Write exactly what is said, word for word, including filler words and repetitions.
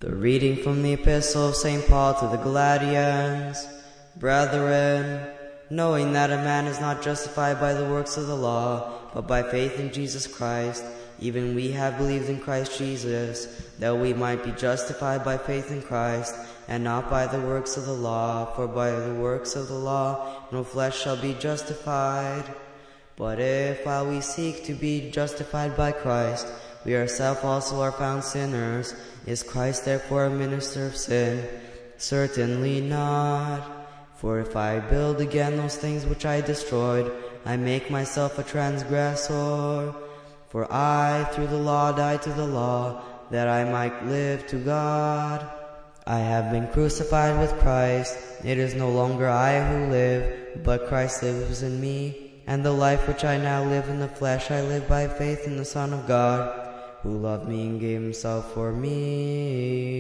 The reading from the Epistle of Saint Paul to the Galatians. Brethren, knowing that a man is not justified by the works of the law, but by faith in Jesus Christ, even we have believed in Christ Jesus, that we might be justified by faith in Christ, and not by the works of the law. For by the works of the law no flesh shall be justified. But if, while we seek to be justified by Christ, we ourselves also are found sinners, is Christ therefore a minister of sin? Certainly not. For if I build again those things which I destroyed, I make myself a transgressor. For I, through the law, died to the law, that I might live to God. I have been crucified with Christ. It is no longer I who live, but Christ lives in me. And the life which I now live in the flesh, I live by faith in the Son of God, who loved me and gave himself for me.